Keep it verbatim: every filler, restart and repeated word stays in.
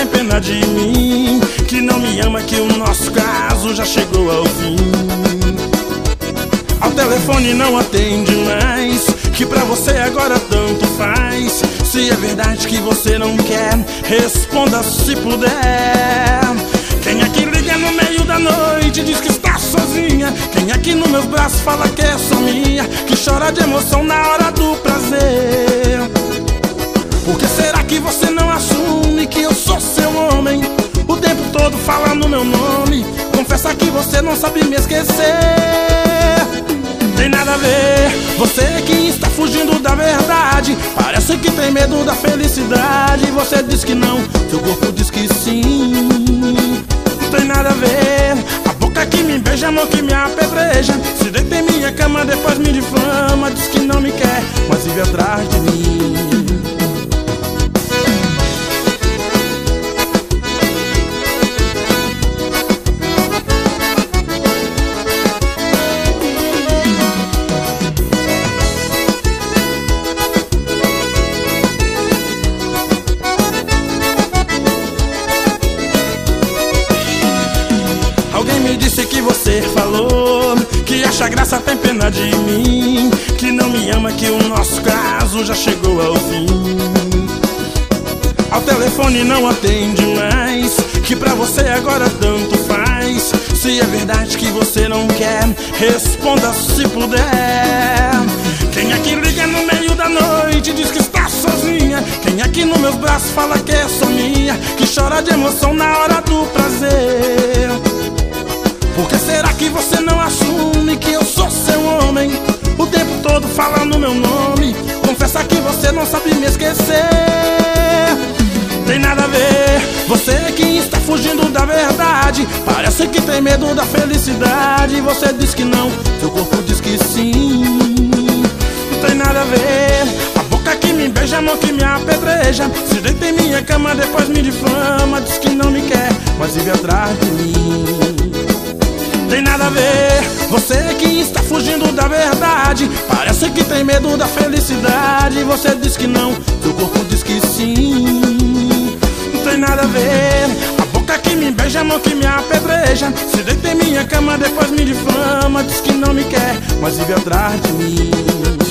tem pena de mim, que não me ama, que o nosso caso já chegou ao fim. Ao telefone não atende mais, que pra você agora tanto faz. Se é verdade que você não quer, responda se puder. Quem é que liga no meio da noite e diz que está sozinha? Quem é que nos meus braços fala que é só minha, que chora de emoção na hora do prazer? Por que será que você não assume que eu sou seu homem? O tempo todo fala no meu nome, confessa que você não sabe me esquecer. Tem nada a ver, você que está fugindo da verdade. Parece que tem medo da felicidade. Você diz que não, seu corpo diz que sim. Não tem nada a ver, a boca que me beija, a mão que me apedreja. Se deita em minha cama, depois me difama. Diz que não me quer, mas vive atrás de mim. Me disse que você falou que acha graça, tem pena de mim, que não me ama, que o nosso caso já chegou ao fim. Ao telefone não atende mais, que pra você agora tanto faz. Se é verdade que você não quer, responda se puder. Quem é que liga no meio da noite e diz que está sozinha? Quem é que nos meus braços fala que é só minha, que chora de emoção na hora do prazer? Por que será que você não assume que eu sou seu homem? O tempo todo fala no meu nome, confessa que você não sabe me esquecer. Tem nada a ver, você que está fugindo da verdade. Parece que tem medo da felicidade. Você diz que não, seu corpo diz que sim. Não tem nada a ver, a boca que me beija, a mão que me apedreja. Se deita em minha cama, depois me difama. Diz que não me quer, mas vive atrás de mim. Tem nada a ver, você que está fugindo da verdade. Parece que tem medo da felicidade. Você diz que não, seu corpo diz que sim. Não tem nada a ver, a boca que me beija, a mão que me apedreja. Se deita em minha cama, depois me difama. Diz que não me quer, mas vive atrás de mim.